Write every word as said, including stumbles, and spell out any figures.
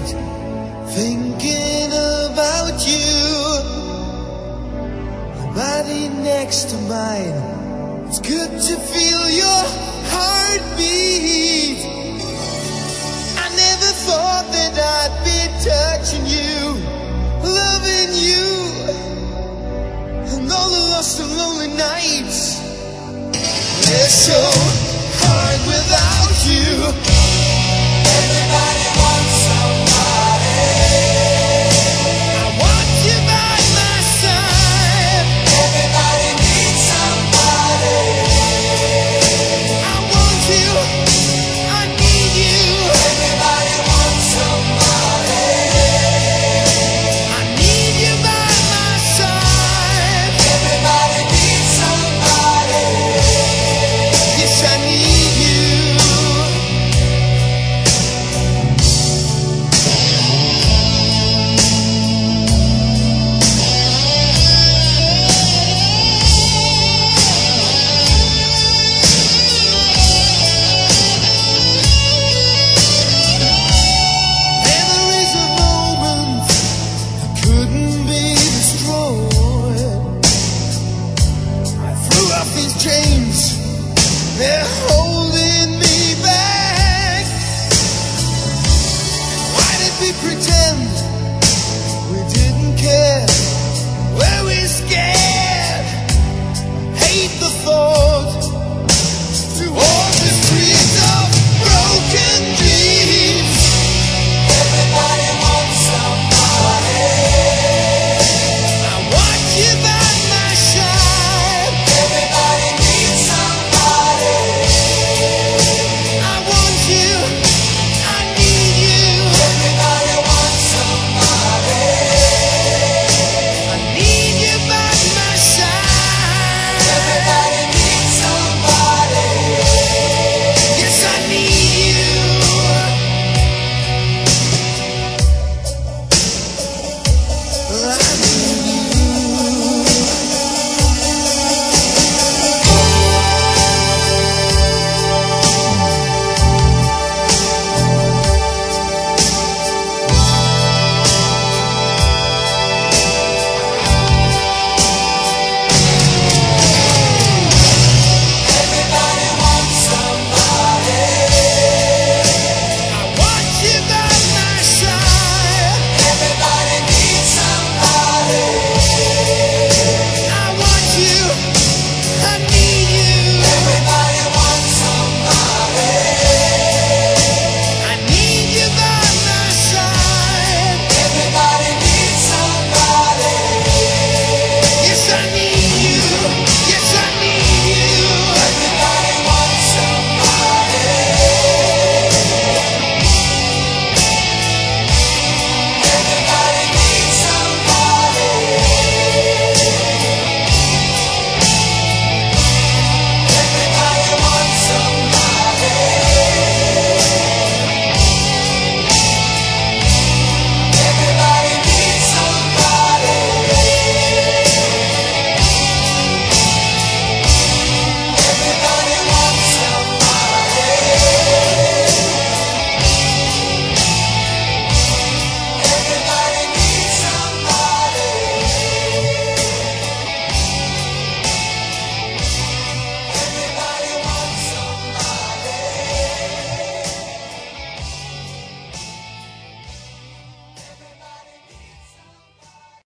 night, thinking about you. Your body next to mine, it's good to feel your heartbeat. I never thought that I'd be touching you, loving you, and all the lost and lonely nights. They're so hard without you. Everybody wants somebody. I want you by my side. Everybody needs somebody. I want you, I need you. Everybody wants somebody. I need you by my side. Everybody needs somebody. Yes, I need you. Memories of moments that couldn't be destroyed. I threw off these chains, they're